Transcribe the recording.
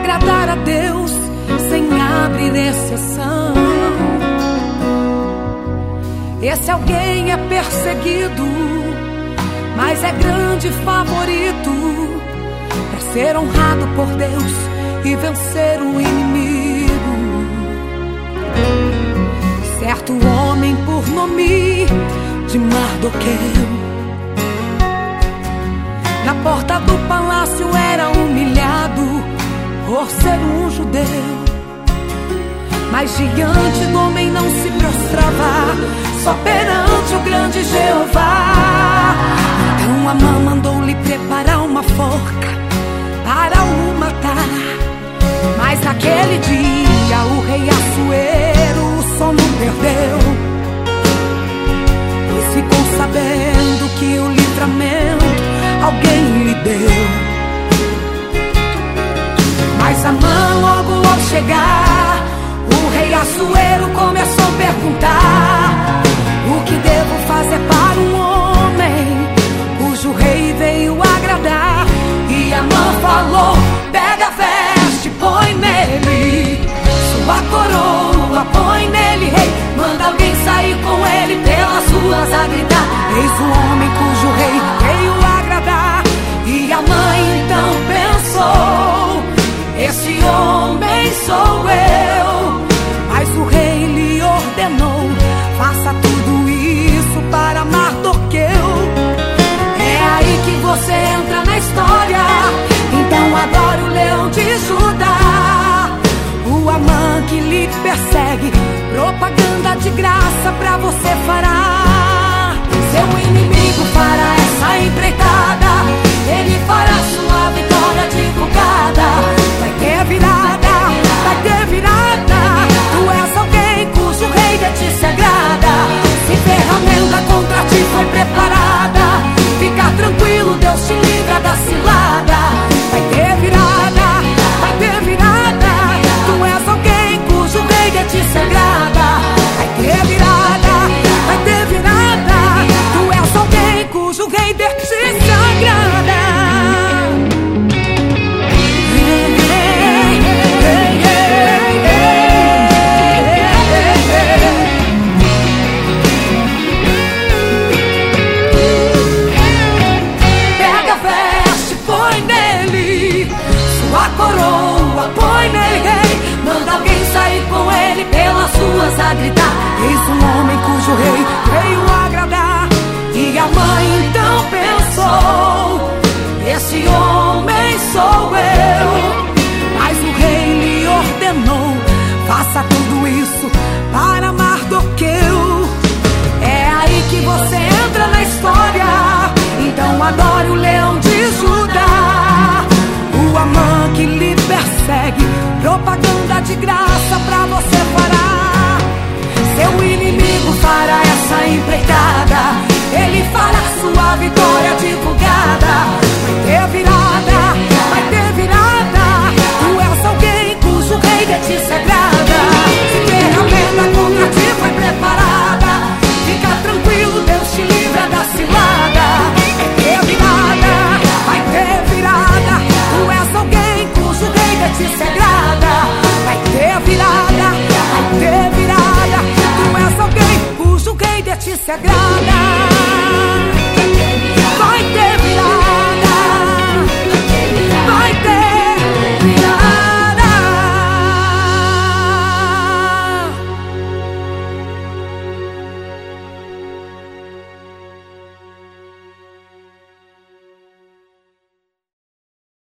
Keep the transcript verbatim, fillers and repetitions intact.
agradar a Deus sem abrir exceção. Esse alguém é perseguido, mas é grande favorito para ser honrado por Deus e vencer o inimigo. Certo homem por nome de Mardoqueu, na porta do palácio era humilhado por ser um judeu, mas diante do homem não se prostrava, só perante o grande Jeová. Então Amã mandou-lhe preparar uma forca para o matar. Mas naquele dia o rei Assuero o sono perdeu, pois ficou sabendo que o livramento alguém lhe deu. Mas Amã logo ao chegar, o rei Assuero começou a perguntar: o que devo fazer para um homem cujo rei veio agradar? E Amã falou: pega a veste, põe nele sua coroa, põe nele, rei. Manda alguém sair com ele pelas ruas a gritar: eis o homem cujo rei veio agradar. E Amã então pensou: esse homem sou eu. Mas o rei lhe ordenou: faça tudo isso para Mardoqueu. É aí que você entra na história, então adore o leão de Judá. O Amã que lhe persegue, propaganda de graça pra você fará. Seu inimigo fará essa empreitada, ele fará sua vitória divulgada. Vai ter virada, vai ter virada. Tu és alguém cujo rei de ti se agrada. Se ferramenta contra ti foi preparada, fica tranquilo, Deus te livra da cilada. Vai ter virada, vai ter virada. Tu és alguém cujo rei de ti se agrada. Vai ter virada, vai ter virada. Tu és alguém cujo rei de ti se agrada. Coroa, põe nele, rei. Manda alguém sair com ele pelas ruas a gritar: eis um homem cujo rei veio agradar. E a mãe então pensou: esse homem sou eu. Mas o rei lhe ordenou: faça tudo isso para Mardoqueu. É aí que você entra na história, então adore o leão de Judá. O Amã que lhe persegue, propaganda de graça pra você fará. Seu inimigo fará essa empreitada, ele fará sua vitória divulgada. Vai ter virada, vai ter virada. Tu és alguém cujo rei de ti se agrada. Se ferramenta contra ti foi preparada, fica tranquilo, Deus te livra da cilada. Vai ter virada, vai ter virada. Tu és alguém cujo rei de ti se agrada. Vai ter virada, vai ter virada. Tu és alguém cujo rei de ti se agrada.